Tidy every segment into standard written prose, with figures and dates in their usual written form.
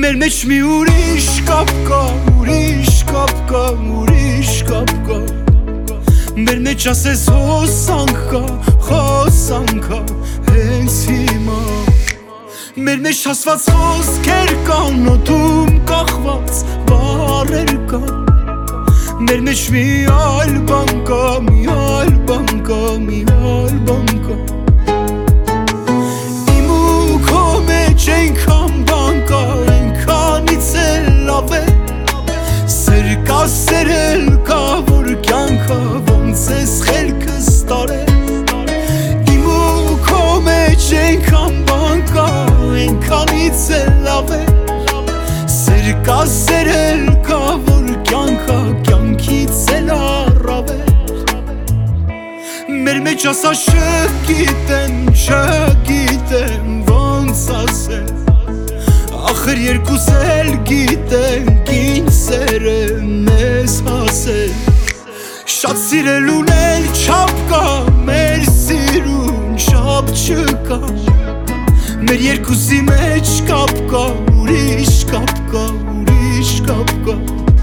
Մեր մեջ մի ուրիշ կապ կա, ուրիշ կապ կա, ուրիշ կապ կա Մեր մեջ ասես հոսանք կա, խոսանք կա հենց հիմա Մեր մեջ ասված խոսքեր կան, օդում կախված բառեր կան Մեր մեջ մի այլ բան կա, մի այլ բան կա, մի այլ բան կա Իմ ու քո մեջ այնքան բան կա, այնքանից էլ լավ է Սեր կա, սերել կա, որ կյանքը ոնց ես խելքս տարել Իմ ու քո մեջ այնքան բան կա, այնքանից էլ լավ է Սեր կա, սերել կա, որ կյանքը կյանքից էլ առավել Մեր մեջ ասա չգիտեմ, չգիտեմ, ոնց ասել Ախր երկուս էլ գիտենք ինչ սեր է մեզ հասել Շատ սիրել ունել չափ կա, մեր սիրուն չափ չկա Մեր երկուսի մեջ կապ կա, ուրիշ կապ կա, ուրիշ կապ կա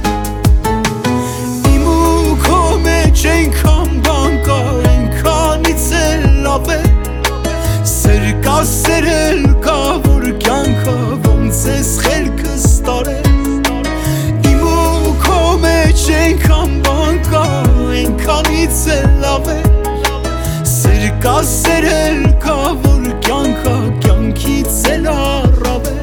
Իմ ու քո մեջ այնքան բան կա, այնքանից էլ լավ է Սեր կա, սերել կա, որ կյանքը ոնց ես խելքս տարել Իմ ու քո մեջ այնքան բան կա, այնքանից էլ լավ է Սեր կա, սերել կա, որ կյանքը կյանքից էլ առավել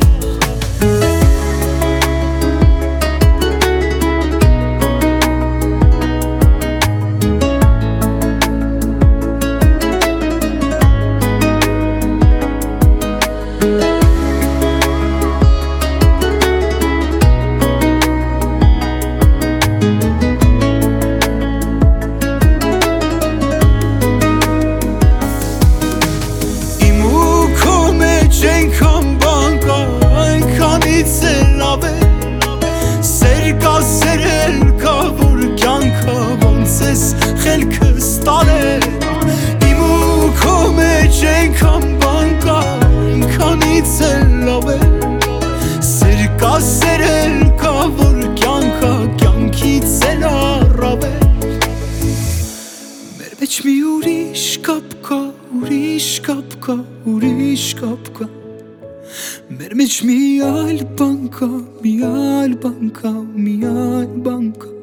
Այնքան բան կա, այնքանից էլ լավ է Սեր կա, սերել կա, որ կյանքը ոնց ես խելքս տարել Իմ ու քո մեջ այնքան բան կա, այնքանից էլ լավ է Սեր կա, սերել կա, որ կյանքը կյանքից էլ առավել Մեր մեջ մի ուրիշ կապ կա, ուրիշ կապ կա, ուրիշ կապ կա Մեր մեջ մի այլ բան կա, մի այլ բան կա, մի այլ բան կա